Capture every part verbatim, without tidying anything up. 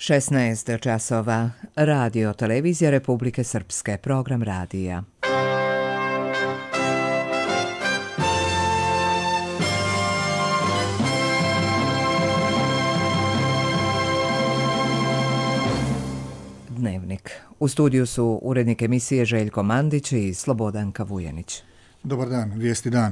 šesnaest časova. Radio Televizija Republike Srpske. Program radija. Dnevnik. U studiju su urednik emisije Željko Mandić i Slobodanka Vujanić. Dobar dan, vijesti dana.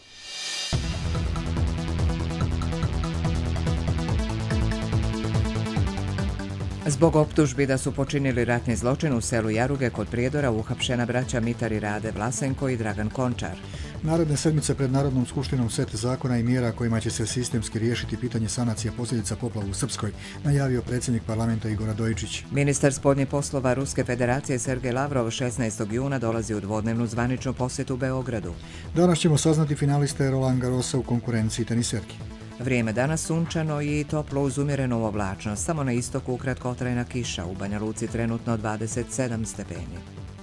Zbog optužbi da su počinili ratni zločin u selu Jaruge kod Prijedora uhapšena braća Mitar i Rade Vlasenko i Dragan Končar. Naredne sedmice pred Narodnom skupštinom set zakona i mjera kojima će se sistemski riješiti pitanje sanacije posljedica poplava u Srpskoj, najavio predsjednik parlamenta Igor Radojičić. Ministar spoljnih poslova Ruske federacije Sergej Lavrov šesnaestog juna dolazi u dvodnevnu zvaničnu posjetu Beogradu. Danas ćemo saznati finaliste Roland Garrosa u konkurenciji teniserki. Vrijeme danas sunčano i toplo uz umjerenu oblačnost. Samo na istoku kratkotrajna kiša. U Banja Luci trenutno dvadeset sedam stepeni.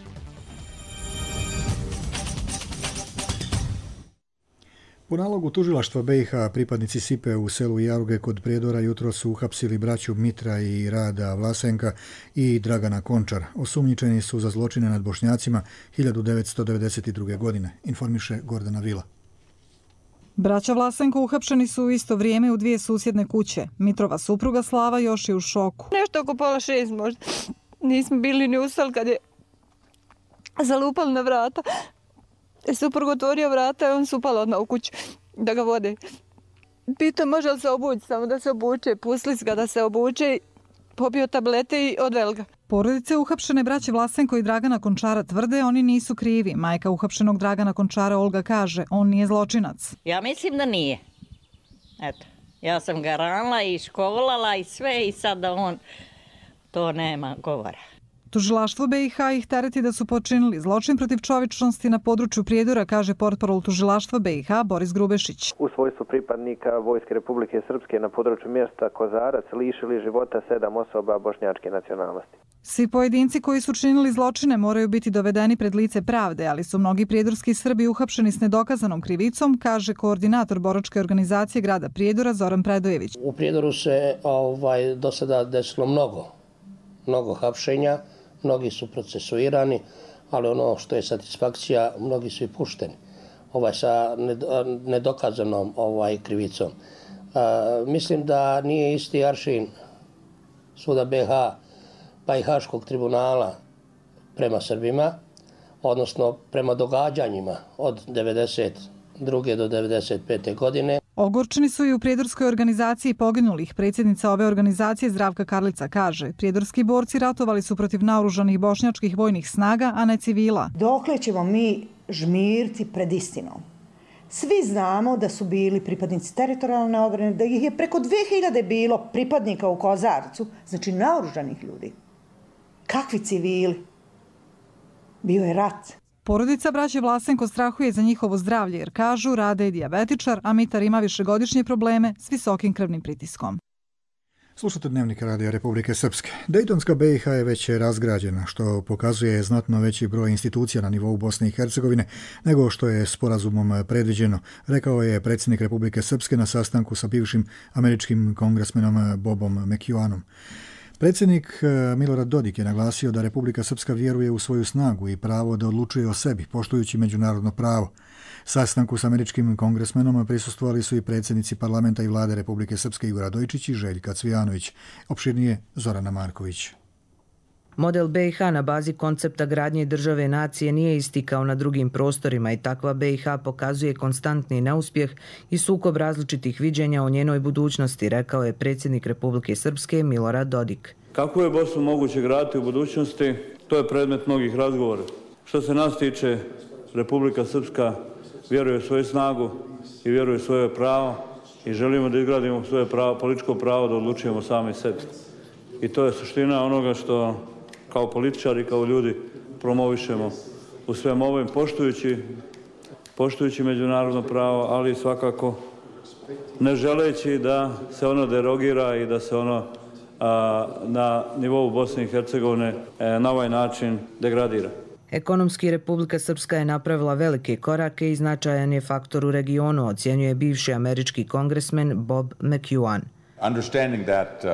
Po nalogu tužilaštva B i H pripadnici Sipe u selu Jaruge kod Prijedora jutro su uhapsili braću Mitra i Rada Vlasenka i Dragana Končar. Osumnjičeni su za zločine nad Bošnjacima hiljadu devetsto devedeset druge. godine, informiše Gordana Vila. Braća Vlasenko uhapšeni su u isto vrijeme u dvije susjedne kuće. Mitrova supruga Slava još je u šoku. Nešto oko pola šest možda. Nismo bili ni ustali kad je zalupali na vrata. Suprug otvorio vrata i on su upali odmah u kuću da ga vode. Pitao može li se obući, samo da se obuče. Pustili ga da se obuče, popio tablete i odveli ga. Porodice uhapšene braće Vlasenko i Dragana Končara tvrde oni nisu krivi. Majka uhapšenog Dragana Končara Olga kaže on nije zločinac. Ja mislim da nije. Eto, ja sam ga ranila i školala i sve i sad da on to nema govora. Tužilaštvo B i H ih tereti da su počinili zločin protiv čovječnosti na području Prijedora, kaže portparol tužilaštva B i H Boris Grubešić. U svojstvu pripadnika Vojske Republike Srpske na području mjesta Kozarac lišili života sedam osoba bošnjačke nacionalnosti. Svi pojedinci koji su činili zločine moraju biti dovedeni pred lice pravde, ali su mnogi prijedorski Srbi uhapšeni s nedokazanom krivicom, kaže koordinator boračke organizacije grada Prijedora Zoran Predojević. U Prijedoru se ovaj, do sada desilo mnogo, mnogo hapšenja. Mnogi su procesuirani, ali ono što je satisfakcija, mnogi su i pušteni ovaj, sa nedokazanom ovaj, krivicom. A, mislim da nije isti aršin suda B i H pa i Haškog tribunala prema Srbima, odnosno prema događanjima od devedeset druge do devedeset pete. godine. Ogorčeni su i u prijedorskoj organizaciji poginulih. Predsjednica ove organizacije Zdravka Karlica kaže, prijedorski borci ratovali su protiv naoružanih bošnjačkih vojnih snaga, a ne civila. Dokle ćemo mi žmirci pred istinom? Svi znamo da su bili pripadnici teritorijalne obrane, da ih je preko dve hiljade bilo pripadnika u Kozarcu, znači naoružanih ljudi. Kakvi civili? Bio je rat. Porodica braće Vlasenko strahuje za njihovo zdravlje jer kažu Rade je dijabetičar, a Mitar ima višegodišnje probleme s visokim krvnim pritiskom. Slušate Dnevnik Radija Republike Srpske. Dejtonska B i H je već razgrađena, što pokazuje znatno veći broj institucija na nivou Bosne i Hercegovine nego što je sporazumom predviđeno, rekao je predsjednik Republike Srpske na sastanku sa bivšim američkim kongresmenom Bobom McEwanom. Predsjednik Milorad Dodik je naglasio da Republika Srpska vjeruje u svoju snagu i pravo da odlučuje o sebi, poštujući međunarodno pravo. Sastanku s američkim kongresmenom prisustvovali su i predsjednici parlamenta i vlade Republike Srpske Igor Radojičić i Željka Cvijanović. Opširnije Zorana Marković. Model B i H na bazi koncepta gradnje države nacije nije isti kao na drugim prostorima i takva B i H pokazuje konstantni neuspjeh i sukob različitih viđenja o njenoj budućnosti, rekao je predsjednik Republike Srpske Milorad Dodik. Kako je Bosnu moguće graditi u budućnosti, to je predmet mnogih razgovora. Što se nas tiče, Republika Srpska vjeruje u svoju snagu i vjeruje u svoje pravo i želimo da izgradimo svoje pravo, političko pravo da odlučujemo sami sebi. I to je suština onoga što kao političari, kao ljudi promovišemo u svem ovim, poštujući, poštujući međunarodno pravo, ali svakako ne želeći da se ono derogira i da se ono a, na nivou Bosne i Hercegovine a, na ovaj način degradira. Ekonomski Republika Srpska je napravila velike korake i značajan je faktor u regionu, ocjenjuje bivši američki kongresmen Bob McEwan. Understanding that uh,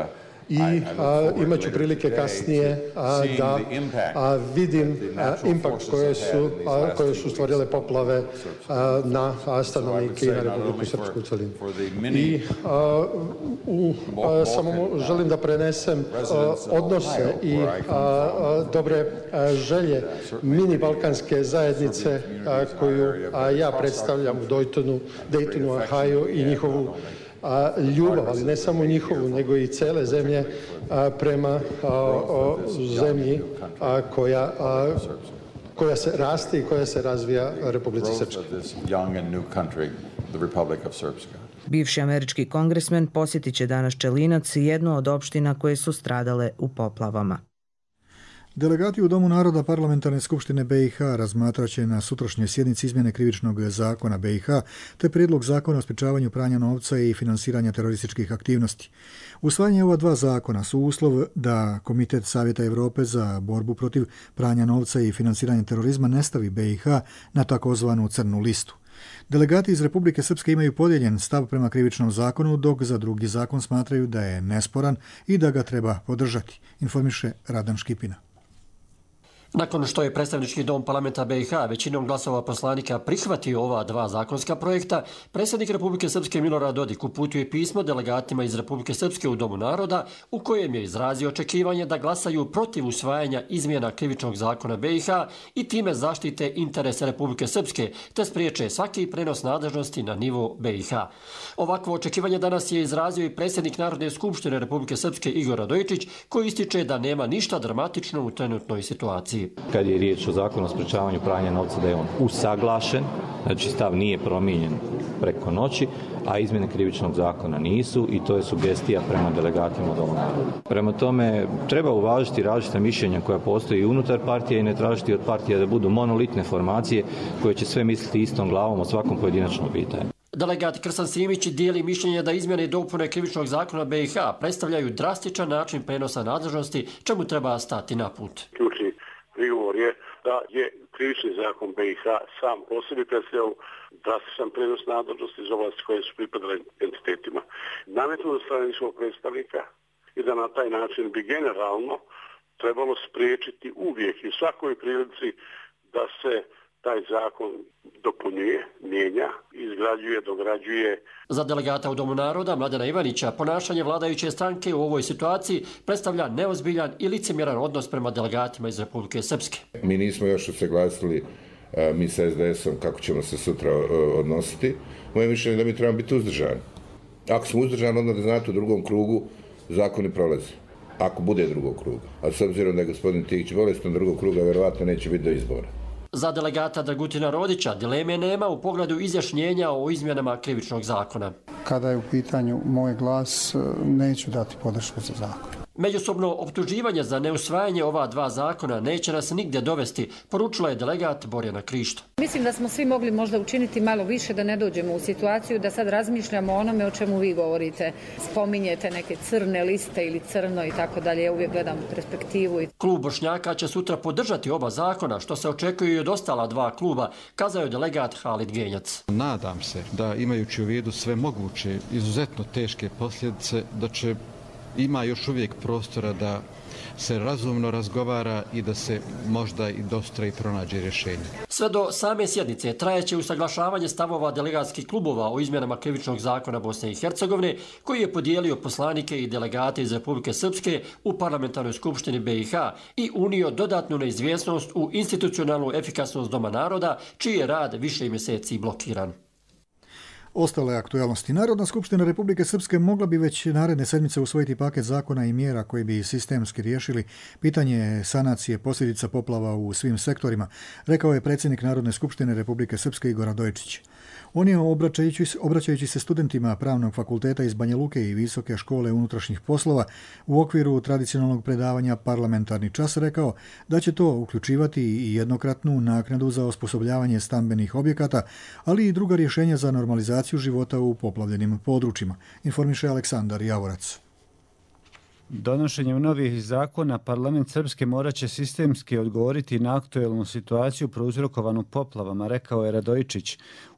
i a, imat ću prilike kasnije a, da a, vidim a, impakt koje su, a, koje su stvorile poplave a, na a, stanovnike i na Republiku Srpsku u celini. I a, u, a, samo želim da prenesem a, odnose i a, a, dobre a, želje mini balkanske zajednice a, koju a, ja predstavljam u Daytonu, Daytonu, Ohio i njihovu a, ljubav, ali ne samo njihovu, nego i cele zemlje a, prema a, a, zemlji a, koja, a, koja se raste i koja se razvija Republici Srpskoj. Bivši američki kongresmen posjetit će danas Čelinac, jednu od opština koje su stradale u poplavama. Delegati u Domu naroda Parlamentarne skupštine B i H razmatrat će na sutrašnjoj sjednici izmjene krivičnog zakona B i H te prijedlog zakona o sprečavanju pranja novca i finansiranja terorističkih aktivnosti. Usvajanje ova dva zakona su uslov da Komitet Savjeta Europe za borbu protiv pranja novca i finansiranja terorizma ne stavi B i H na takozvanu crnu listu. Delegati iz Republike Srpske imaju podijeljen stav prema krivičnom zakonu, dok za drugi zakon smatraju da je nesporan i da ga treba podržati, informiše Radan Škipina. Nakon što je predstavnički dom parlamenta B i H većinom glasova poslanika prihvatio ova dva zakonska projekta, predsjednik Republike Srpske Milorad Dodik uputio je pismo delegatima iz Republike Srpske u Domu naroda u kojem je izrazio očekivanje da glasaju protiv usvajanja izmjena krivičnog zakona B i H i time zaštite interese Republike Srpske te spriječe svaki prenos nadležnosti na nivo B i H. Ovakvo očekivanje danas je izrazio i predsjednik Narodne skupštine Republike Srpske Igor Radojičić, koji ističe da nema ništa dramatično u trenutnoj situaciji. Kad je riječ o zakonu o sprečavanju pranja novca, da je on usaglašen, znači stav nije promijenjen preko noći, a izmjene krivičnog zakona nisu i to je sugestija prema delegatima Doma naroda. Prema tome, treba uvažiti različita mišljenja koja postoji i unutar partije i ne tražiti od partije da budu monolitne formacije koje će sve misliti istom glavom o svakom pojedinačnom pitanju. Delegat Krsan Simić dijeli mišljenje da izmjene i dopune krivičnog zakona B i H predstavljaju drastičan način prenosa nadležnosti, čemu treba stati na put. Ključni prigovor je da je krivični zakon B i H sam po sebi predstavljao drastičan prenos nadležnosti iz oblasti koje su pripadale entitetima. Nametnuo od strane njihovog predstavnika i da na taj način bi generalno trebalo spriječiti uvijek i u svakoj prilici da se taj zakon dopunjuje, mijenja, izgrađuje, dograđuje. Za delegata u Domu naroda Mladena Ivanića ponašanje vladajuće stranke u ovoj situaciji predstavlja neozbiljan i licemjeran odnos prema delegatima iz Republike Srpske. Mi nismo još usaglasili mi sa S D S-om kako ćemo se sutra odnositi. Moje mišljenje je da mi trebamo biti uzdržani. Ako smo uzdržani, onda da znate u drugom krugu zakoni prolaze. Ako bude drugog kruga. A s obzirom da je gospodin Tihić bolestan, drugog kruga verovatno neće biti do izbora. Za delegata Dragutina Rodića dileme nema u pogledu izjašnjenja o izmjenama krivičnog zakona. Kada je u pitanju moj glas, neću dati podršku za zakon. Međusobno optuživanje za neusvajanje ova dva zakona neće nas nigdje dovesti, poručila je delegat Borjana Krišto. Mislim da smo svi mogli možda učiniti malo više da ne dođemo u situaciju da sad razmišljamo o onome o čemu vi govorite. Spominjete neke crne liste ili crno i tako dalje. Ja uvijek gledam perspektivu. Klub Bošnjaka će sutra podržati oba zakona, što se očekuje i od ostala dva kluba, kazao je delegat Halid Genjac. Nadam se da imajući u vidu sve moguće izuzetno teške posljedice, da će ima još uvijek prostora da se razumno razgovara i da se možda i dostra i pronađe rješenje. Sve do same sjednice trajeće usaglašavanje stavova delegatskih klubova o izmjenama krivičnog zakona Bosne i Hercegovine, koji je podijelio poslanike i delegate iz Republike Srpske u Parlamentarnoj skupštini B i H i unio dodatnu neizvjesnost u institucionalnu efikasnost Doma naroda, čiji je rad više mjeseci blokiran. Ostale aktualnosti. Narodna skupština Republike Srpske mogla bi već naredne sedmice usvojiti paket zakona i mjera koji bi sistemski riješili pitanje sanacije posljedica poplava u svim sektorima, rekao je predsjednik Narodne skupštine Republike Srpske Igor Radojičić. On je, obraćajući, obraćajući se studentima Pravnog fakulteta iz Banja Luke i Visoke škole unutrašnjih poslova u okviru tradicionalnog predavanja Parlamentarni čas, rekao da će to uključivati i jednokratnu naknadu za osposobljavanje stambenih objekata, ali i druga rješenja za normalizaciju života u poplavljenim područjima, informiše Aleksandar Javorac. Donošenjem novih zakona parlament Srpske morat će sistemski odgovoriti na aktuelnu situaciju prouzrokovanu poplavama, rekao je Radojičić.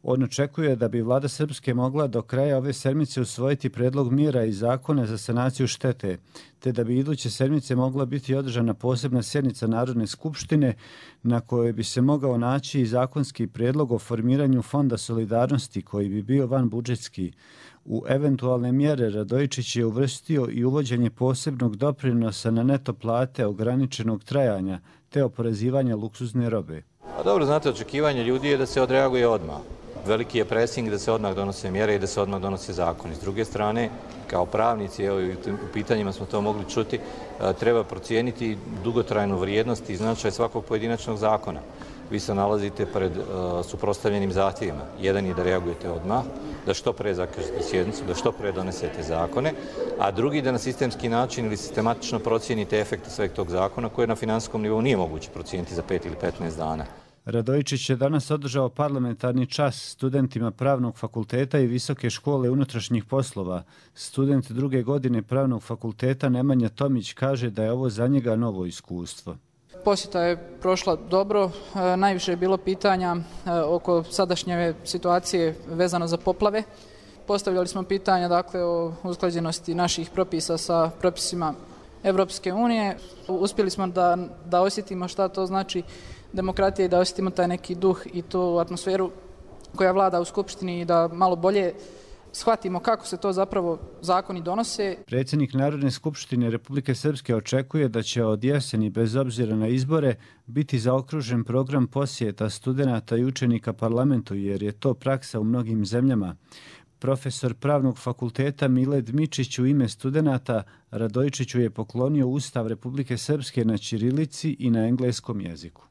On očekuje da bi vlada Srpske mogla do kraja ove sedmice usvojiti predlog mjera i zakona za sanaciju štete, te da bi iduće sedmice mogla biti održana posebna sjednica Narodne skupštine na kojoj bi se mogao naći i zakonski predlog o formiranju Fonda solidarnosti koji bi bio vanbudžetski. U eventualne mjere Radojičić je uvrstio i uvođenje posebnog doprinosa na neto plate ograničenog trajanja te oporezivanja luksuzne robe. A dobro, znate, očekivanje ljudi je da se odreaguje odmah. Veliki je presing da se odmah donose mjere i da se odmah donose zakoni. S druge strane, kao pravnici, evo i u pitanjima smo to mogli čuti, treba procijeniti dugotrajnu vrijednost i značaj svakog pojedinačnog zakona. Vi se nalazite pred uh, suprotstavljenim zahtjevima. Jedan je da reagujete odmah, da što pre zakažete sjednicu, da što pre donesete zakone, a drugi da na sistemski način ili sistematično procijenite efekte sveg tog zakona koje na finansijskom nivou nije moguće procijeniti za pet ili petnaest dana. Radojičić je danas održao parlamentarni čas studentima Pravnog fakulteta i Visoke škole unutrašnjih poslova. Student druge godine Pravnog fakulteta Nemanja Tomić kaže da je ovo za njega novo iskustvo. Posjeta je prošla dobro, e, najviše je bilo pitanja e, oko sadašnje situacije vezano za poplave. Postavljali smo pitanja dakle, o usklađenosti naših propisa sa propisima Evropske unije. Uspjeli smo da, da osjetimo šta to znači demokratija i da osjetimo taj neki duh i tu atmosferu koja vlada u Skupštini i da malo bolje shvatimo kako se to zapravo zakoni donose. Predsjednik Narodne skupštine Republike Srpske očekuje da će od jeseni, bez obzira na izbore, biti zaokružen program posjeta studenata i učenika parlamentu, jer je to praksa u mnogim zemljama. Profesor Pravnog fakulteta Miled Mičić u ime studenata Radojičiću je poklonio Ustav Republike Srpske na ćirilici i na engleskom jeziku.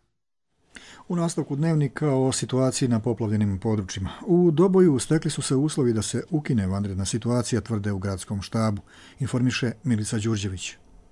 U nastavku dnevnika o situaciji na poplavljenim područjima. U Doboju stekli su se uslovi da se ukine vanredna situacija, tvrde u gradskom štabu, informiše Milica Đurđević.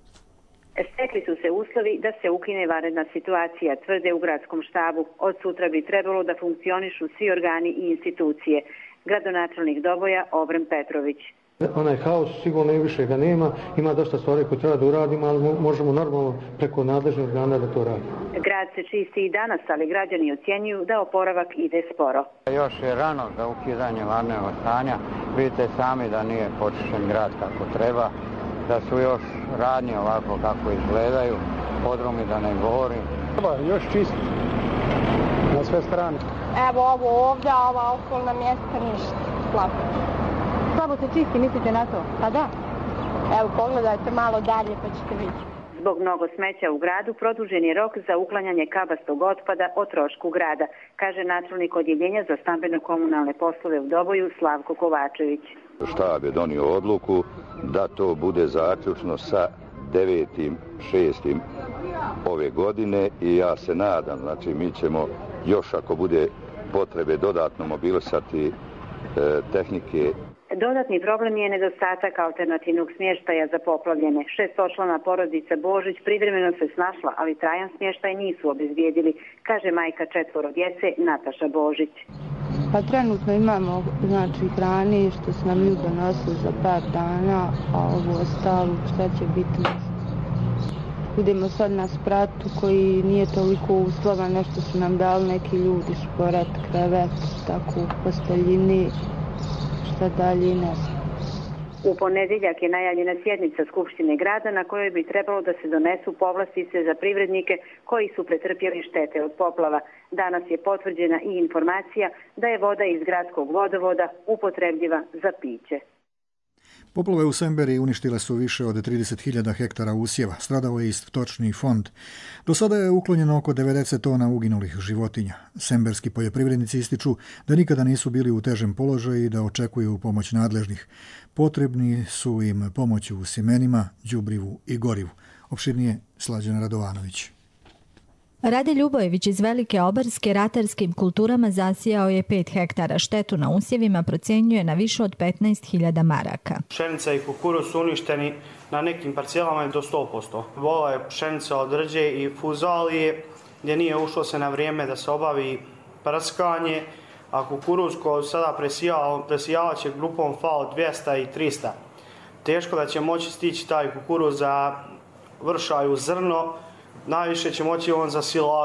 Stekli su se uslovi da se ukine vanredna situacija, tvrde u gradskom štabu. Od sutra bi trebalo da funkcionišu svi organi i institucije. Gradonačelnik Doboja Obren Petrović. Onaj haos sigurno i više ga nema, ima dosta stvari koje treba da uradimo, ali možemo normalno preko nadležnih organa da to radimo. Grad se čisti i danas, ali građani ocjenjuju da oporavak ide sporo. Još je rano za ukidanje vanrednog stanja. Vidite sami da nije počišćen grad kako treba, da su još radnje ovako kako izgledaju, podrumi da ne govorim. Treba još čisti na sve strane. Evo ovo ovdje, a ova okolna mjesta ništa, slabo. Slabo se čisti, mislite na to? Pa da. Evo pogledajte malo dalje pa ćete vidjeti. Zbog mnogo smeća u gradu produžen je rok za uklanjanje kabastog otpada o trošku grada, kaže načelnik odjeljenja za stambeno-komunalne poslove u Doboju Slavko Kovačević. Štab je donio odluku da to bude zaključno sa devetim šestim ove godine i ja se nadam, znači mi ćemo još ako bude potrebe dodatno mobilisati e, tehnike. Dodatni problem je nedostatak alternativnog smještaja za poplavljene. Šestočlana porodica Božić privremeno se snašla, ali trajan smještaj nisu obezbijedili, kaže majka četvoro djece Nataša Božić. Pa trenutno imamo znači hrane što su nam ljudi donosili za par dana, a ovo ostalo šta će biti nešto. Idemo sad na spratu koji nije toliko uslova, nešto su nam dali neki ljudi, šporet, krevet, tako posteljini. Dalje, ne znam. U ponedjeljak je najavljena sjednica Skupštine grada na kojoj bi trebalo da se donesu povlastice za privrednike koji su pretrpjeli štete od poplava. Danas je potvrđena i informacija da je voda iz gradskog vodovoda upotrebljiva za piće. Poplave u Semberiji uništile su više od trideset hiljada hektara usjeva. Stradao je i stočni fond. Do sada je uklonjeno oko devedeset tona uginulih životinja. Semberski poljoprivrednici ističu da nikada nisu bili u težem položaju i da očekuju pomoć nadležnih. Potrebni su im pomoć u sjemenima, đubrivu i gorivu. Opširnije Slađana Radovanović. Rade Ljubojević iz Velike Obarske ratarskim kulturama zasijao je pet hektara. Štetu na usjevima procjenjuje na više od petnaest hiljada maraka. Pšenica i kukuruz su uništeni na nekim parcelama do sto posto. Ova je pšenica od rđe i fuzalije gdje nije ušlo se na vrijeme da se obavi prskanje, a kukuruz koji sada presijavat će grupom F A O dvjesto i trista. Teško da će moći stići taj kukuruz za vršaju zrno, najviše će moći on za silažu.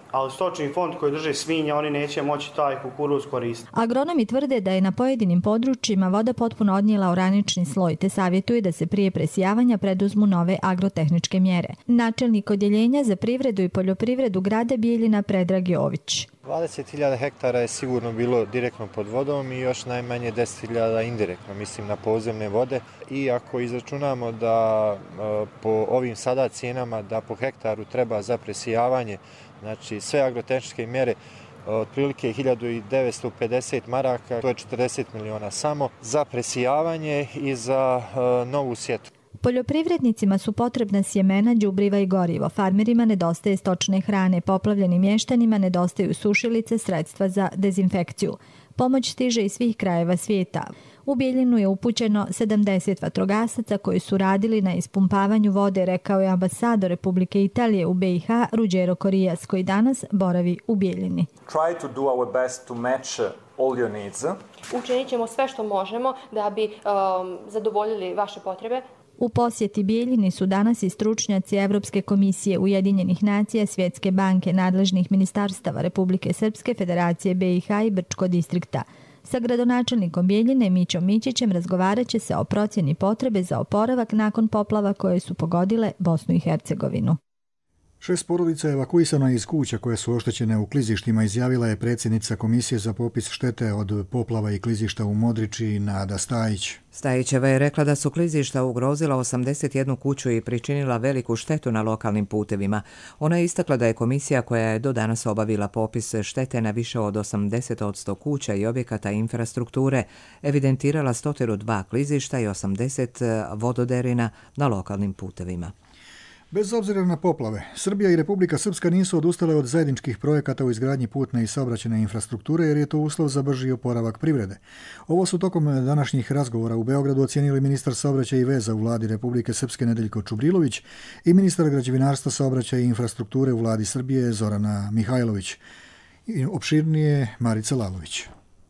ali stočni fond koji drže svinje, oni neće moći taj kukuruz koristiti. Agronomi tvrde da je na pojedinim područjima voda potpuno odnijela oranični sloj, te savjetuju da se prije presijavanja preduzmu nove agrotehničke mjere. Načelnik odjeljenja za privredu i poljoprivredu grada Bijeljina Predrag Jović. dvadeset hiljada hektara je sigurno bilo direktno pod vodom i još najmanje deset hiljada indirektno, mislim na podzemne vode. I ako izračunamo da po ovim sada cijenama da po hektaru treba za presijavanje, znači sve agrotehničke mjere, otprilike hiljadu devetsto pedeset maraka, to je četrdeset miliona samo za presijavanje i za novu sjetvu. Poljoprivrednicima su potrebna sjemena, đubriva i gorivo. Farmerima nedostaje stočne hrane, poplavljenim mještanima nedostaju sušilice, sredstva za dezinfekciju. Pomoć stiže iz svih krajeva svijeta. U Bijeljinu je upućeno sedamdeset vatrogasaca koji su radili na ispumpavanju vode, rekao je ambasador Republike Italije u B i H Ruggero Corrias, koji danas boravi u Bijeljini. Try to do our best to match all your needs. Učinit ćemo sve što možemo da bi um, zadovoljili vaše potrebe. U posjeti Bijeljini su danas i stručnjaci Evropske komisije, Ujedinjenih nacija, Svjetske banke, nadležnih ministarstava Republike Srpske, Federacije B i H i Brčko distrikta. Sa gradonačelnikom Bijeljine Mićom Mićićem razgovarat će se o procjeni potrebe za oporavak nakon poplava koje su pogodile Bosnu i Hercegovinu. Šest porodica je evakuisano iz kuća koje su oštećene u klizištima, izjavila je predsjednica Komisije za popis štete od poplava i klizišta u Modriči Nada Stajić. Stajićeva je rekla da su klizišta ugrozila osamdeset jednu kuću i pričinila veliku štetu na lokalnim putevima. Ona je istakla da je komisija koja je do danas obavila popis štete na više od osamdeset posto kuća i objekata infrastrukture evidentirala sto dva klizišta i osamdeset vododerina na lokalnim putevima. Bez obzira na poplave, Srbija i Republika Srpska nisu odustale od zajedničkih projekata u izgradnji putne i saobraćajne infrastrukture jer je to uslov za brži oporavak privrede. Ovo su tokom današnjih razgovora u Beogradu ocijenili ministar saobraćaja i veza u vladi Republike Srpske Nedeljko Čubrilović i ministar građevinarstva, saobraćaja i infrastrukture u vladi Srbije Zorana Mihajlović. I opširnije Marica Lalović.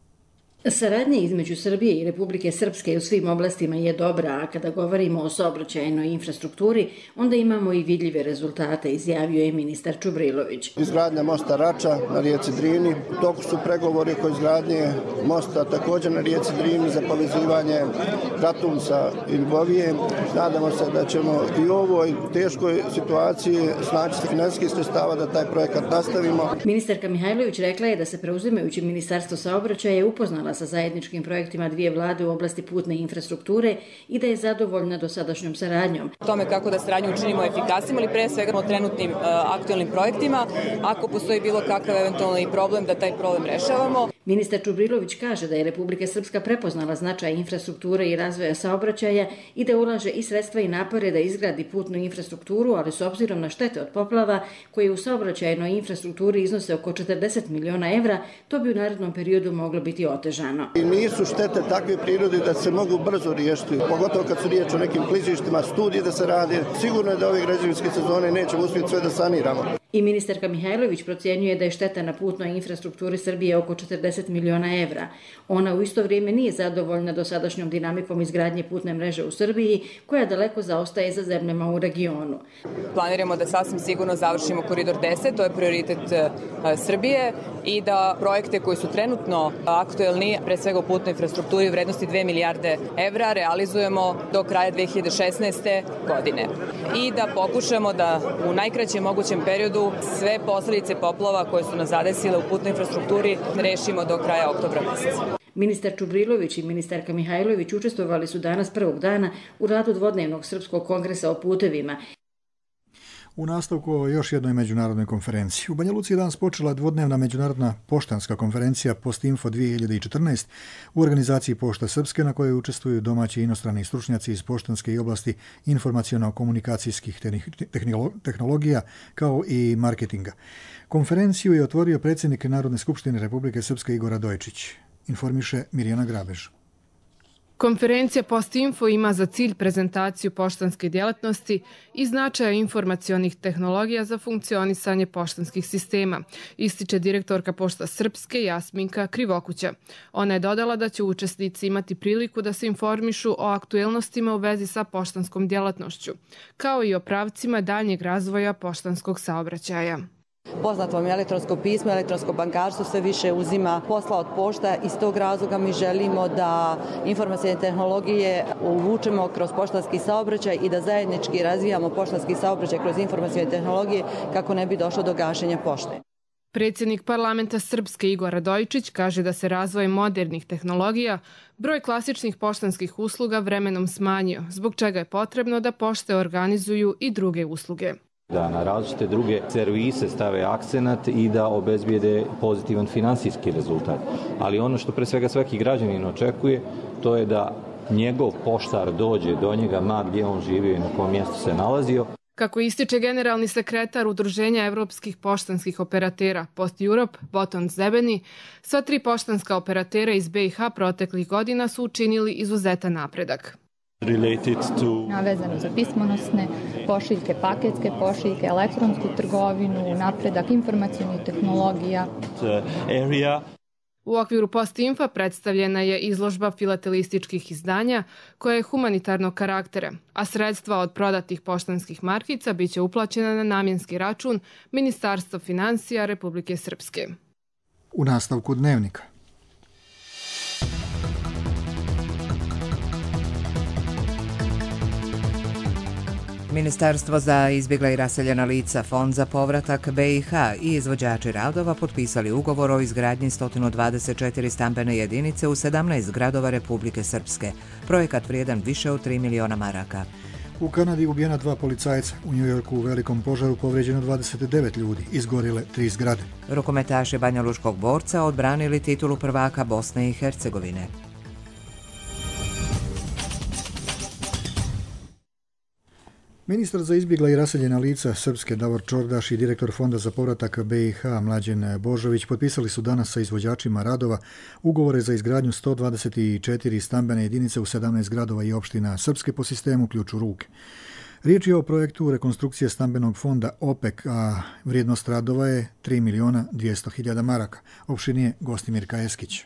Saradnja između Srbije i Republike Srpske u svim oblastima je dobra, a kada govorimo o saobraćajnoj infrastrukturi, onda imamo i vidljive rezultate, izjavio je ministar Čubrilović. Izgradnja mosta Rača na rijeci Drini, u toku su pregovori oko izgradnje mosta također na rijeci Drini za povezivanje Bratunca i Ljubovije. Nadamo se da ćemo i u ovoj teškoj situaciji snaći financijskih sredstava da taj projekat nastavimo. Ministarka Mihajlović rekla je da se preuzimajući Ministarstvo saobraćaja upoznala sa zajedničkim projektima dvije vlade u oblasti putne infrastrukture i da je zadovoljna dosadašnjom saradnjom. Tome kako da saradnju učinimo efikasnim, ali pre svega o trenutnim uh, aktualnim projektima. Ako postoji bilo kakav eventualni problem, da taj problem rešavamo. Ministar Čubrilović kaže da je Republika Srpska prepoznala značaj infrastrukture i razvoja saobraćaja i da ulaže i sredstva i napore da izgradi putnu infrastrukturu, ali s obzirom na štete od poplava koje u saobraćajnoj infrastrukturi iznose oko četrdeset miliona evra, to bi u narednom periodu moglo biti otežano. I nisu štete takve prirode da se mogu brzo riješiti, pogotovo kad su riječ o nekim klizištima, studije da se rade. Sigurno je da ove građevinske sezone nećemo uspjeti sve da saniramo. I ministarka Mihajlović procjenjuje da je šteta na putnoj infrastrukturi Srbije oko četrdeset miliona evra. Ona u isto vrijeme nije zadovoljna dosadašnjom dinamikom izgradnje putne mreže u Srbiji, koja daleko zaostaje za zemljama u regionu. Planiramo da sasvim sigurno završimo koridor deset, to je prioritet Srbije, i da projekte koji su trenutno aktuelni, pre svega u putnoj infrastrukturi u vrednosti dve milijarde evra, realizujemo do kraja dve hiljade šesnaeste. godine. I da pokušamo da u najkraćem mogućem periodu sve posljedice poplava koje su nas zadesile u putnoj infrastrukturi rešimo do kraja oktobra meseca. Ministar Čubrilović i ministarka Mihajlović učestvovali su danas prvog dana u radu dvodnevnog Srpskog kongresa o putevima. U nastavku o još jednoj međunarodnoj konferenciji. U Banja Luci je danas počela dvodnevna međunarodna poštanska konferencija Postinfo dvije hiljade četrnaest u organizaciji Pošta Srpske, na kojoj učestvuju domaći i inostrani stručnjaci iz poštanske i oblasti informaciono-komunikacijskih tehnologija kao i marketinga. Konferenciju je otvorio predsjednik Narodne skupštine Republike Srpske Igor Radojičić. Informiše Mirjana Grabež. Konferencija Postinfo ima za cilj prezentaciju poštanske djelatnosti i značaja informacionih tehnologija za funkcionisanje poštanskih sistema, ističe direktorka Pošta Srpske Jasminka Krivokuća. Ona je dodala da će učesnici imati priliku da se informišu o aktuelnostima u vezi sa poštanskom djelatnošću, kao i o pravcima daljnjeg razvoja poštanskog saobraćaja. Poznato vam je elektronsko pismo, elektronsko bankarstvo sve više uzima posla od pošta. Iz tog razloga mi želimo da informacijske tehnologije uvučemo kroz poštanski saobraćaj i da zajednički razvijamo poštanski saobraćaj kroz informacijske tehnologije kako ne bi došlo do gašenja pošte. Predsjednik parlamenta Srpske Igor Radojičić kaže da se razvoj modernih tehnologija broj klasičnih poštanskih usluga vremenom smanjio, zbog čega je potrebno da pošte organizuju i druge usluge. Da na različite druge servise stave akcenat i da obezbijede pozitivan finansijski rezultat. Ali ono što pre svega svaki građanin očekuje, to je da njegov poštar dođe do njega ma gdje on živio i na kom mjestu se nalazio. Kako ističe generalni sekretar Udruženja evropskih poštanskih operatera Post Europe, Boton Zebeni, sva tri poštanska operatera iz B i H proteklih godina su učinili izuzetan napredak. Vezano za pismonosne pošiljke, paketske pošiljke, elektronsku trgovinu, napredak informacionih tehnologija. U okviru Postinfa predstavljena je izložba filatelističkih izdanja koja je humanitarnog karaktera, a sredstva od prodatih poštanskih markica biće uplaćena na namjenski račun Ministarstva financija Republike Srpske. U nastavku dnevnika. Ministarstvo za izbjegla i raseljena lica, Fond za povratak B i H i izvođači radova potpisali ugovor o izgradnji sto dvadeset četiri stambene jedinice u sedamnaest gradova Republike Srpske. Projekat vrijedan više od tri miliona maraka. U Kanadi ubijena dva policajca, u Njujorku u velikom požaru povrijeđeno dvadeset devet ljudi, izgorile tri zgrade. Rukometaši banjaluškog borca odbranili titulu prvaka Bosne i Hercegovine. Ministar za izbjegla i raseljena lica Srpske Davor Čordaš i direktor Fonda za povratak B i H Mlađen Božović potpisali su danas sa izvođačima radova ugovore za izgradnju sto dvadeset četiri stambene jedinice u sedamnaest gradova i opština Srpske po sistemu ključ u ruke. Riječ je o projektu rekonstrukcije stambenog fonda O P E K, a vrijednost radova je tri miliona dvjesto hiljada maraka. Opštinije Gostimir Kajeskić.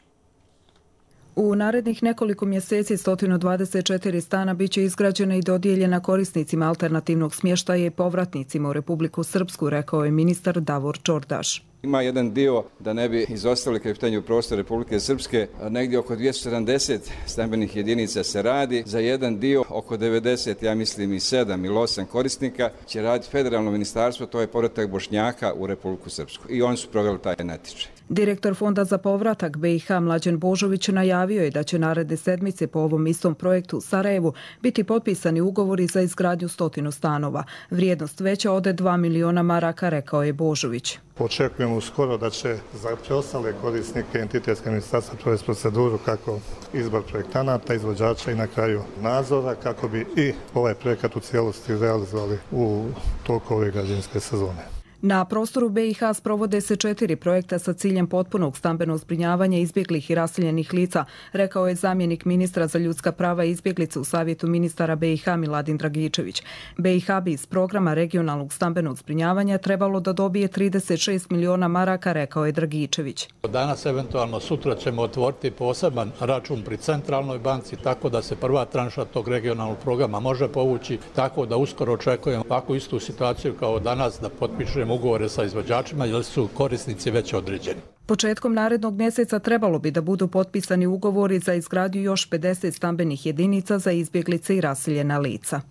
U narednih nekoliko mjeseci sto dvadeset četiri stana biće izgrađena i dodijeljena korisnicima alternativnog smještaja i povratnicima u Republiku Srpsku, rekao je ministar Davor Čordaš. Ima jedan dio, da ne bi izostali kad je pitanje prostor Republike Srpske, negdje oko dvjesto sedamdeset stambenih jedinica se radi. Za jedan dio, oko devedeset, ja mislim i sedam ili osam korisnika, će raditi federalno ministarstvo, to je povratak Bošnjaka u Republiku Srpsku. I oni su proveli taj natječaj. Direktor Fonda za povratak B i H Mlađen Božović najavio je da će naredne sedmice po ovom istom projektu u Sarajevu biti potpisani ugovori za izgradnju stotinu stanova. Vrijednost veća od dva miliona maraka, rekao je Božović. Očekujemo skoro da će za preostale korisnike entitetska ministarstva provesti proceduru kako izbor projektanata, izvođača i na kraju nadzora kako bi i ovaj projekat u cijelosti realizovali u toku ove građevinske sezone. Na prostoru B i H sprovode se četiri projekta sa ciljem potpunog stambenog zbrinjavanja izbjeglih i raseljenih lica, rekao je zamjenik ministra za ljudska prava i izbjeglice u Savjetu ministara B i H Miladin Dragičević. B i H bi iz programa regionalnog stambenog zbrinjavanja trebalo da dobije trideset šest miliona maraka, rekao je Dragičević. Danas, eventualno sutra, ćemo otvoriti poseban račun pri centralnoj banci, tako da se prva tranša tog regionalnog programa može povući, tako da uskoro očekujem ovakvu istu situaciju kao danas da potpišemo ugovore sa izvođačima jer su korisnici već određeni. Početkom narednog mjeseca trebalo bi da budu potpisani ugovori za izgradnju još pedeset stambenih jedinica za izbjeglice i raseljena lica.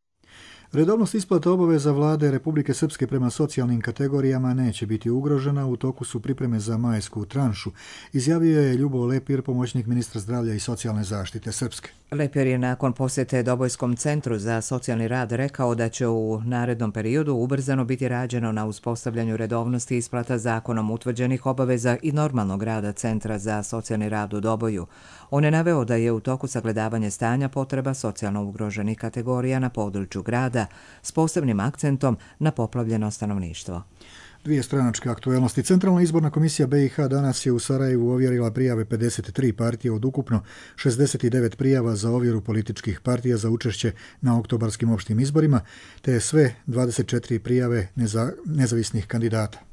Redovnost isplata obaveza vlade Republike Srpske prema socijalnim kategorijama neće biti ugrožena, u toku su pripreme za majsku tranšu, izjavio je Ljubo Lepir, pomoćnik ministra zdravlja i socijalne zaštite Srpske. Lepir je nakon posjete Dobojskom centru za socijalni rad rekao da će u narednom periodu ubrzano biti rađeno na uspostavljanju redovnosti isplata zakonom utvrđenih obaveza i normalnog rada Centra za socijalni rad u Doboju. On je naveo da je u toku sagledavanja stanja potreba socijalno ugroženih kategorija na području grada s posebnim akcentom na poplavljeno stanovništvo. Dvije stranačke aktuelnosti. Centralna izborna komisija B i H danas je u Sarajevu ovjerila prijave pedeset tri partije od ukupno šezdeset devet prijava za ovjeru političkih partija za učešće na oktobarskim opštim izborima, te sve dvadeset četiri prijave neza, nezavisnih kandidata.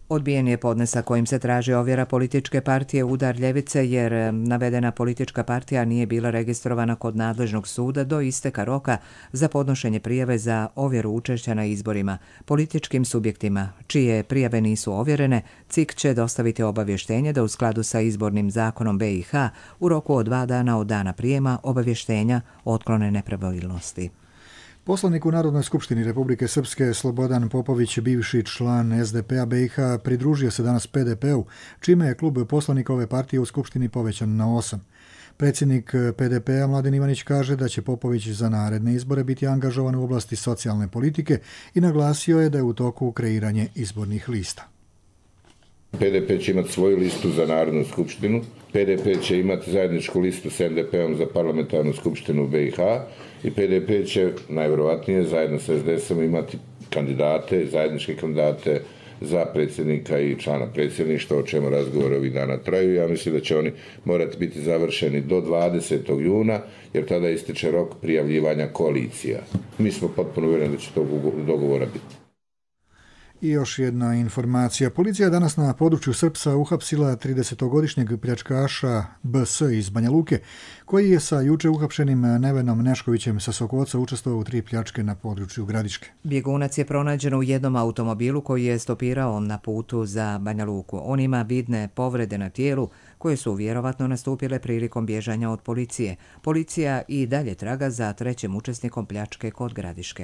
Odbijen je podnesak kojim se traži ovjera političke partije Udar ljevice jer navedena politička partija nije bila registrovana kod nadležnog suda do isteka roka za podnošenje prijave za ovjeru učešća na izborima. Političkim subjektima čije prijave nisu ovjerene, C I K će dostaviti obavještenje da u skladu sa izbornim zakonom B i H u roku od dva dana od dana prijema obavještenja otklone nepravilnosti. Poslanik u Narodnoj skupštini Republike Srpske Slobodan Popović, bivši član S D P-a B i H, pridružio se danas P D P-u, čime je klub poslanika ove partije u skupštini povećan na osam. Predsjednik P D P-a Mladen Ivanić kaže da će Popović za naredne izbore biti angažovan u oblasti socijalne politike i naglasio je da je u toku kreiranje izbornih lista. P D P će imati svoju listu za Narodnu skupštinu, P D P će imati zajedničku listu s N D P-om za parlamentarnu skupštinu B i H i P D P će najvjerovatnije zajedno sa S D S-om imati kandidate, zajedničke kandidate za predsjednika i člana predsjedništva, o čemu razgovor ovih dana traju. Ja mislim da će oni morati biti završeni do dvadesetog juna, jer tada ističe rok prijavljivanja koalicija. Mi smo potpuno uvjereni da će tog dogovora biti. I još jedna informacija. Policija je danas na području Srpsa uhapsila tridesetogodišnjeg pljačkaša B S iz Banja Luke, koji je sa juče uhapšenim Nevenom Neškovićem sa Sokoca učestvovao u tri pljačke na području Gradiške. Bjegunac je pronađen u jednom automobilu koji je stopirao na putu za Banja Luku. On ima vidne povrede na tijelu koje su vjerovatno nastupile prilikom bježanja od policije. Policija i dalje traga za trećim učesnikom pljačke kod Gradiške.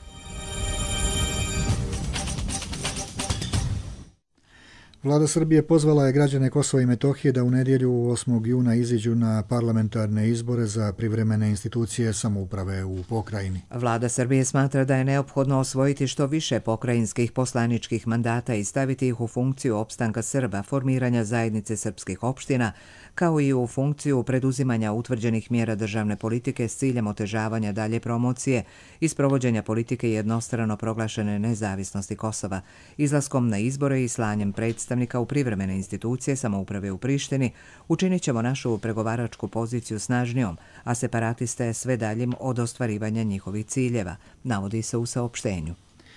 Vlada Srbije pozvala je građane Kosova i Metohije da u nedjelju osmog juna iziđu na parlamentarne izbore za privremene institucije samouprave u pokrajini. Vlada Srbije smatra da je neophodno osvojiti što više pokrajinskih poslaničkih mandata i staviti ih u funkciju opstanka Srba, formiranja zajednice srpskih opština, kao i u funkciju preduzimanja utvrđenih mjera državne politike s ciljem otežavanja dalje promocije i sprovođenja politike jednostrano proglašene nezavisnosti Kosova. Izlaskom na izbore i slanjem predstavnika u privremene institucije samouprave u Prištini učinit ćemo našu pregovaračku poziciju snažnijom, a separatiste sve daljim od ostvarivanja njihovih ciljeva, navodi se u saopštenju.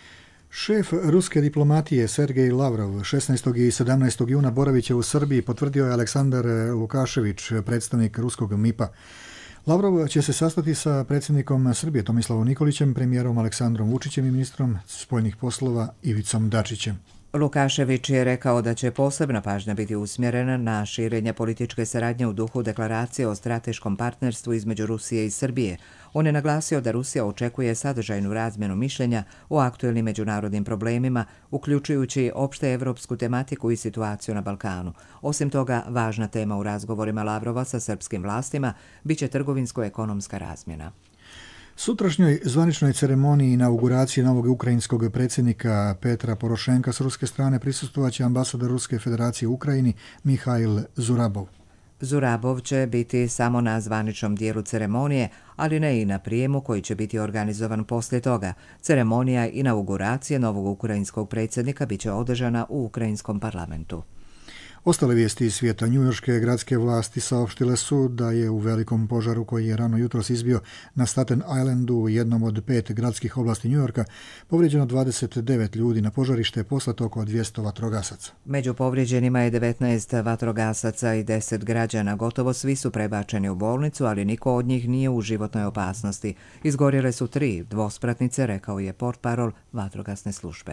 Šef ruske diplomatije Sergej Lavrov šesnaestog i sedamnaestog juna boravit će u Srbiji, potvrdio je Aleksandar Lukašević, predstavnik ruskog M I P-a. Lavrov će se sastati sa predsjednikom Srbije Tomislavom Nikolićem, premijerom Aleksandrom Vučićem i ministrom spoljnih poslova Ivicom Dačićem. Lukašević je rekao da će posebna pažnja biti usmjerena na širenje političke saradnje u duhu deklaracije o strateškom partnerstvu između Rusije i Srbije. On je naglasio da Rusija očekuje sadržajnu razmjenu mišljenja o aktuelnim međunarodnim problemima, uključujući opšte evropsku tematiku i situaciju na Balkanu. Osim toga, važna tema u razgovorima Lavrova sa srpskim vlastima biće trgovinsko-ekonomska razmjena. Sutrašnjoj zvaničnoj ceremoniji inauguracije novog ukrajinskog predsjednika Petra Porošenka s ruske strane prisustvovaće ambasador Ruske federacije u Ukrajini Mihail Zurabov. Zurabov će biti samo na zvaničnom dijelu ceremonije, ali ne i na prijemu koji će biti organizovan poslije toga. Ceremonija inauguracije novog ukrajinskog predsjednika biće održana u ukrajinskom parlamentu. Ostale vijesti iz svijeta. Njujorške gradske vlasti saopštile su da je u velikom požaru koji je rano jutros izbio na Staten Islandu, jednom od pet gradskih oblasti Njujorka, povrijeđeno dvadeset devet ljudi. Na požarište je poslato oko dvjesto vatrogasaca. Među povrijeđenima je devetnaest vatrogasaca i deset građana. Gotovo svi su prebačeni u bolnicu, ali niko od njih nije u životnoj opasnosti. Izgorjele su tri dvospratnice, rekao je portparol vatrogasne službe.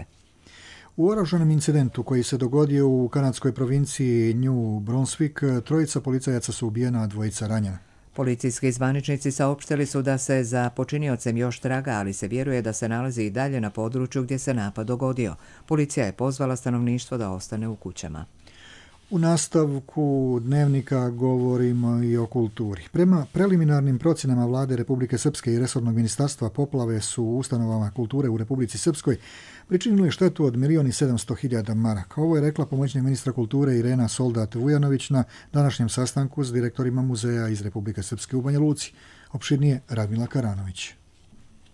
U oružanom incidentu koji se dogodio u kanadskoj provinciji New Brunswick, trojica policajaca su ubijena, a dvojica ranjena. Policijski zvaničnici saopštili su da se za počiniocem još traga, ali se vjeruje da se nalazi i dalje na području gdje se napad dogodio. Policija je pozvala stanovništvo da ostane u kućama. U nastavku dnevnika govorimo i o kulturi. Prema preliminarnim procjenama Vlade Republike Srpske i resornog ministarstva, poplave su u ustanovama kulture u Republici Srpskoj pričinili štetu od milijon i sedamsto hiljada maraka. Ovo je rekla pomoćnik ministra kulture Irena Soldat-Vujanović na današnjem sastanku s direktorima muzeja iz Republike Srpske u Banja Luci. Opširnije Radmila Karanović.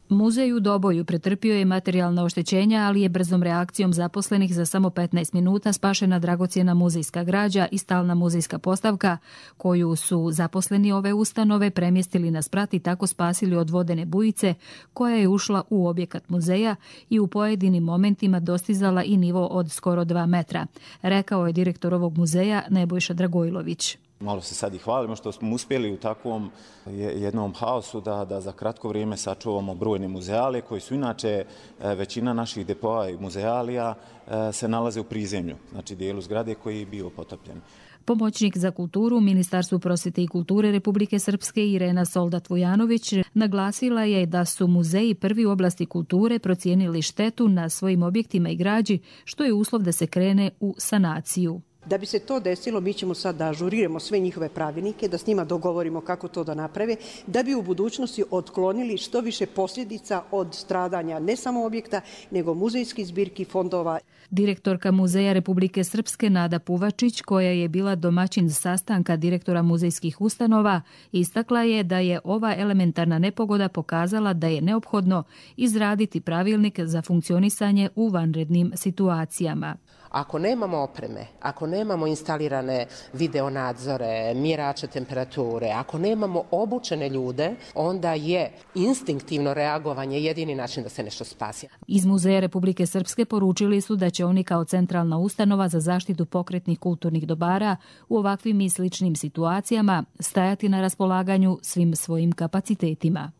Muzej u Doboju pretrpio je materijalna oštećenja, ali je brzom reakcijom zaposlenih za samo petnaest minuta spašena dragocjena muzejska građa i stalna muzejska postavka, koju su zaposleni ove ustanove premjestili na sprat i tako spasili od vodene bujice koja je ušla u objekat muzeja i u pojedinim momentima dostizala i nivo od skoro dva metra, rekao je direktor ovog muzeja Nebojša Dragojlović. Malo se sad i hvalimo što smo uspjeli u takvom jednom haosu da, da za kratko vrijeme sačuvamo brojne muzealije koji su inače većina naših depoa i muzealija se nalaze u prizemlju, znači dijelu zgrade koji je bio potopljen. Pomoćnik za kulturu u Ministarstvu prosvjete i kulture Republike Srpske Irena Soldat-Vujanović naglasila je da su muzeji prvi u oblasti kulture procijenili štetu na svojim objektima i građi, što je uslov da se krene u sanaciju. Da bi se to desilo, mi ćemo sad da ažuriramo sve njihove pravilnike, da s njima dogovorimo kako to da naprave, da bi u budućnosti otklonili što više posljedica od stradanja ne samo objekta, nego muzejskih zbirki, fondova. Direktorka Muzeja Republike Srpske Nada Puvačić, koja je bila domaćin sastanka direktora muzejskih ustanova, istakla je da je ova elementarna nepogoda pokazala da je neophodno izraditi pravilnik za funkcionisanje u vanrednim situacijama. Ako nemamo opreme, ako nemamo instalirane videonadzore, mjerače temperature, ako nemamo obučene ljude, onda je instinktivno reagovanje jedini način da se nešto spasi. Iz Muzeja Republike Srpske poručili su da će oni kao centralna ustanova za zaštitu pokretnih kulturnih dobara u ovakvim i sličnim situacijama stajati na raspolaganju svim svojim kapacitetima.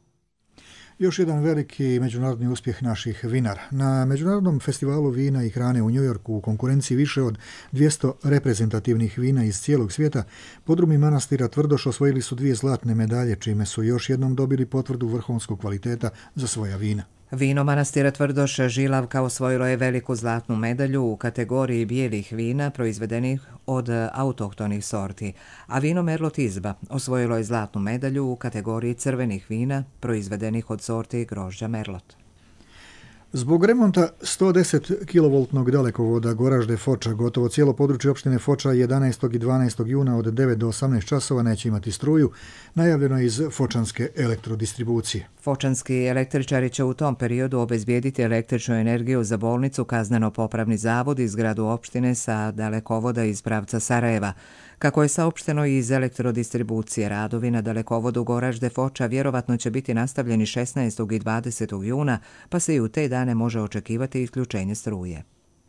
Još jedan veliki međunarodni uspjeh naših vinara. Na Međunarodnom festivalu vina i hrane u Njujorku u konkurenciji više od dvjesto reprezentativnih vina iz cijelog svijeta, podrumi manastira Tvrdoš osvojili su dvije zlatne medalje, čime su još jednom dobili potvrdu vrhunskog kvaliteta za svoja vina. Vino manastira Tvrdoš Žilavka osvojilo je veliku zlatnu medalju u kategoriji bijelih vina proizvedenih od autohtonih sorti, a vino Merlot Izba osvojilo je zlatnu medalju u kategoriji crvenih vina proizvedenih od sorti grožđa Merlot. Zbog remonta sto deset kilovoltnog dalekovoda Goražde-Foča, gotovo cijelo područje opštine Foča jedanaestog i dvanaestog juna od devet do osamnaest časova neće imati struju, najavljeno je iz Fočanske elektrodistribucije. Fočanski električari će u tom periodu obezbijediti električnu energiju za bolnicu, kazneno-popravni zavod i zgradu opštine sa dalekovoda iz pravca Sarajeva. Kako je saopšteno iz elektrodistribucije, radovi na dalekovodu Goražde-Foča vjerovatno će biti nastavljeni šesnaestog i dvadesetog juna, pa se i u te dane može očekivati isključenje struje.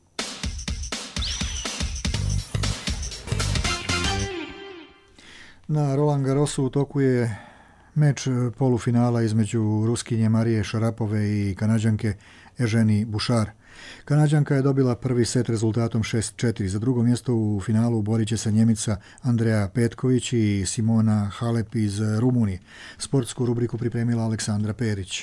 Na Roland Garrosu u toku je meč polufinala između Ruskinje Marije Šarapove i Kanađanke Eženi Bušar. Kanađanka je dobila prvi set rezultatom šest četiri. Za drugo mjesto u finalu borit će se Njemica Andreja Petković i Simona Halep iz Rumunije. Sportsku rubriku pripremila Aleksandra Perić.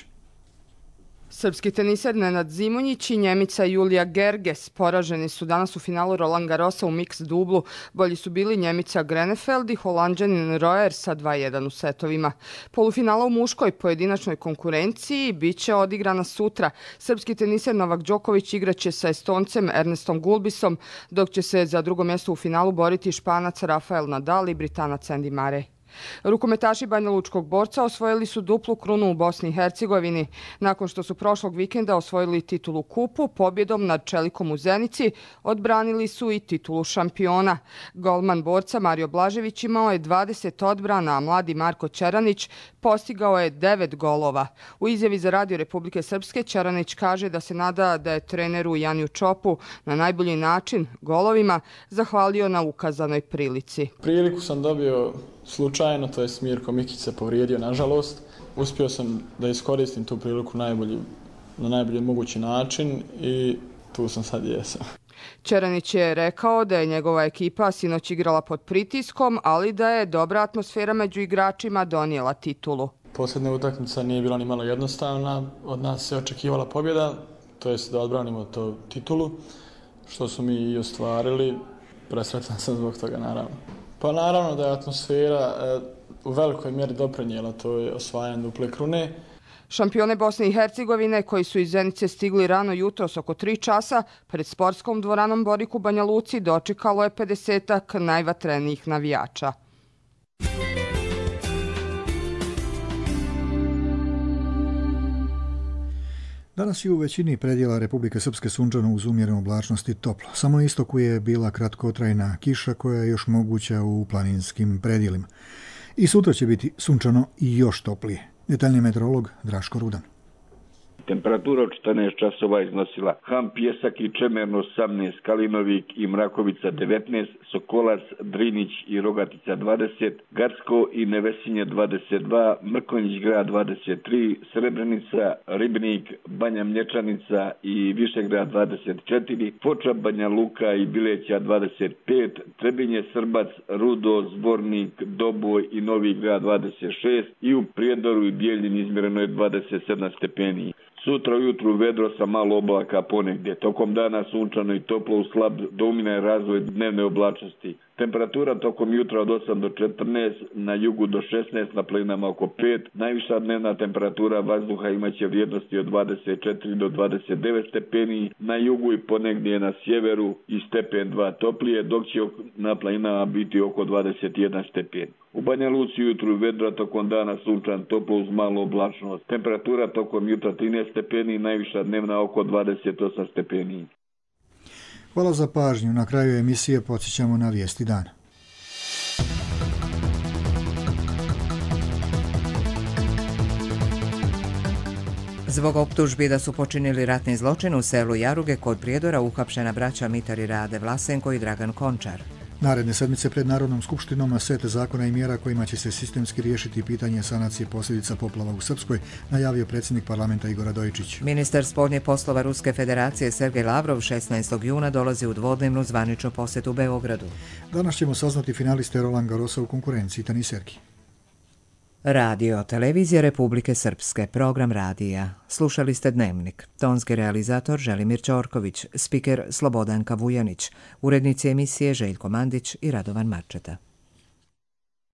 Srpski teniser Nenad Zimonjić i Njemica Julija Gerges poraženi su danas u finalu Roland Garrosa u mix dublu. Bolji su bili Njemica Grenefeld i Holanđanin Rojer sa dva jedan u setovima. Polufinala u muškoj pojedinačnoj konkurenciji bit će odigrana sutra. Srpski teniser Novak Đoković igraće sa Estoncem Ernestom Gulbisom, dok će se za drugo mjesto u finalu boriti Španac Rafael Nadal i Britanac Andy Murray. Rukometaši Banjalučkog borca osvojili su duplu krunu u Bosni i Hercegovini. Nakon što su prošlog vikenda osvojili titulu kupu, pobjedom nad Čelikom u Zenici odbranili su i titulu šampiona. Golman borca Mario Blažević imao je dvadeset odbrana, a mladi Marko Čeranić postigao je devet golova. U izjavi za Radio Republike Srpske Čeranić kaže da se nada da je treneru Janiju Čopu na najbolji način golovima zahvalio na ukazanoj prilici. Priliku sam dobio slučajno, to je Mirko Mikić se povrijedio, nažalost. Uspio sam da iskoristim tu priliku najbolji, na najbolji mogući način i tu sam sad jesam. Čeranić je rekao da je njegova ekipa sinoć igrala pod pritiskom, ali da je dobra atmosfera među igračima donijela titulu. Posljednja utakmica nije bila ni malo jednostavna, od nas se očekivala pobjeda, to jest da odbranimo to titulu, što su mi i ostvarili, presretan sam zbog toga naravno. Pa naravno da je atmosfera e, u velikoj mjeri doprinijela, to je osvajanje duple krune. Šampione Bosne i Hercegovine koji su iz Zenice stigli rano jutros oko tri časa pred sportskom dvoranom Borik u Banja Luci dočekalo je pedesetak najvatrenijih navijača. Danas je u većini predjela Republike Srpske sunčano uz umjerenu oblačnost i toplo. Samo na istoku je bila kratkotrajna kiša koja je još moguća u planinskim predjelima. I sutra će biti sunčano i još toplije. Detaljni meteorolog Draško Rudan. Temperatura od četrnaest časova iznosila Ham, Pjesak i Čemern osamnaest, Kalinovik i Mrakovica devetnaest, Sokolac, Drinić i Rogatica dvadeset, Garsko i Nevesinje dvadeset dva, Mrkonjić grad dvadeset tri, Srebrenica, Ribnik, Banja Mlječanica i Višegrad dvadeset četiri, Foča, Banja Luka i Bileća dvadeset pet, Trebinje, Srbac, Rudo, Zvornik, Doboj i Novi grad dvadeset šest i u Prijedoru i Bijeljini izmjereno je dvadeset sedam stepeni. Sutra ujutru vedro sa malo oblaka ponegdje. Tokom dana sunčano i toplo uz slab do umjerene razvoj dnevne oblačnosti. Temperatura tokom jutra od osam do četrnaest, na jugu do šesnaest, na planinama oko pet. Najviša dnevna temperatura vazduha imaće vrijednosti od dvadeset četiri do dvadeset devet stepeni, na jugu i ponegdje na sjeveru i stepen dva toplije, dok će na planinama biti oko dvadeset jedan stepen. U Banja Luci jutru vedra, tokom dana sunčan, toplo uz malu oblačnost. Temperatura tokom jutra trinaest stepeni, najviša dnevna oko dvadeset osam stepeni. Hvala za pažnju. Na kraju emisije podsjećamo na vijesti dana. Zbog optužbi da su počinili ratni zločin u selu Jaruge kod Prijedora uhapšena braća Mitar i Rade Vlasenko i Dragan Končar. Naredne sedmice pred Narodnom skupštinom set zakona i mjera kojima će se sistemski riješiti pitanje sanacije posljedica poplava u Srpskoj, najavio predsjednik parlamenta Igor Radojičić. Ministar spoljnih poslova Ruske federacije Sergej Lavrov šesnaestog juna dolazi u dvodnevnu zvaničnu posjetu Beogradu. Danas ćemo saznati finaliste Roland Garrosa u konkurenciji teniserki. Radio, televizija Republike Srpske, program radija. Slušali ste Dnevnik. Tonski realizator Želimir Ćorković, spiker Slobodanka Vujanić, urednici emisije Željko Mandić i Radovan Marčeta.